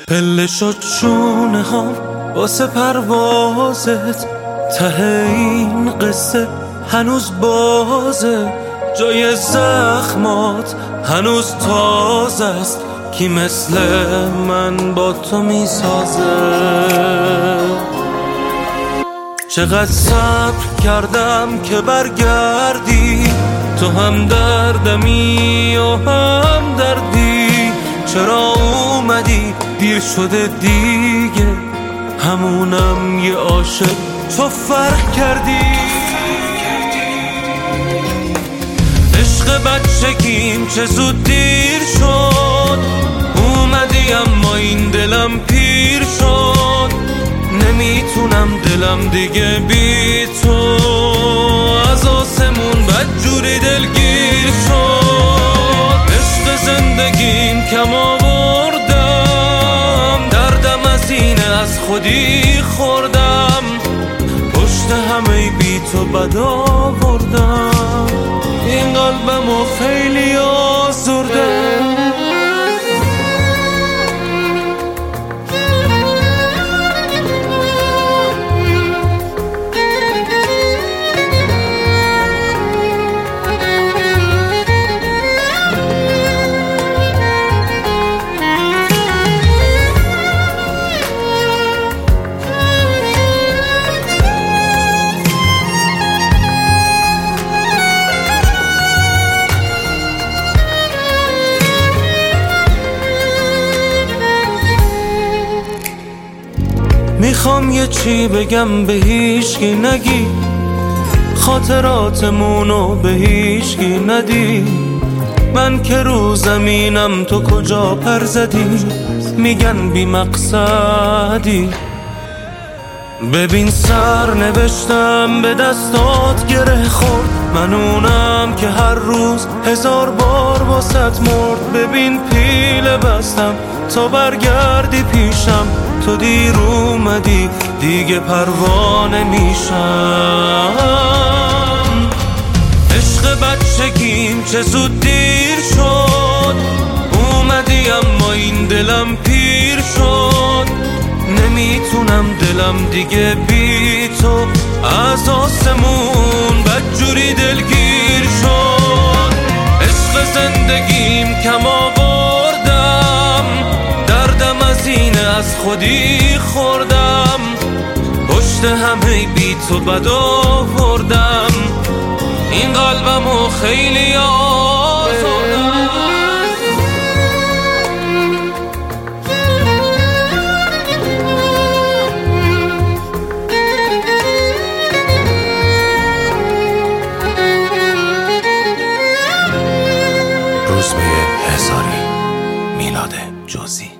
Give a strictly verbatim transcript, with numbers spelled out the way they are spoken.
پله شد شونه هم واسه پروازت، ته این قصه هنوز بازه، جای زخمات هنوز تازه است، کی مثل من با تو میسازه؟ چقدر صبر کردم که برگردی، تو هم دردمی و هم دردی، چرا اومدی دیر شده دیگه، همونم یه عاشق تو فرق کردی. عشق بچگیم چه زود دیر شد، اومدی اما این دلم پیر شد، نمیتونم دلم دیگه بی تو، از آسمون بدجوری دلگیر شد. عشق زندگیم کم آوردم، دردم از اینه از خودی خوردم، پشت همه بی تو بد آوردم، این قلبمو خیلی آزردم. میخوام یه چی بگم به هیچکی نگی، خاطراتمونو به هیچکی ندی، من که رو زمینم تو کجا پر زدی، میگن بی مقصدی. ببین سر نوشتم به دستات گره خورد، من اونم که هر روز هزار بار واسط مرد. ببین پیله بستم تا برگردی پیشم، تو دیر اومدی دیگه پروانه میشم. عشق بچگیم چه زود دیر شد، اومدی اما این دلم پیر شد، نمیتونم دلم دیگه بی تو، از آسمون بدجوری دلگیر شد. عشق زندگیم کم آوردم، دردم از اینه از خودی خوردم، پشت همه بی تو بد آوردم، این قلبمو خیلی آزردم. روزبه هزاری، میلاد جزئی.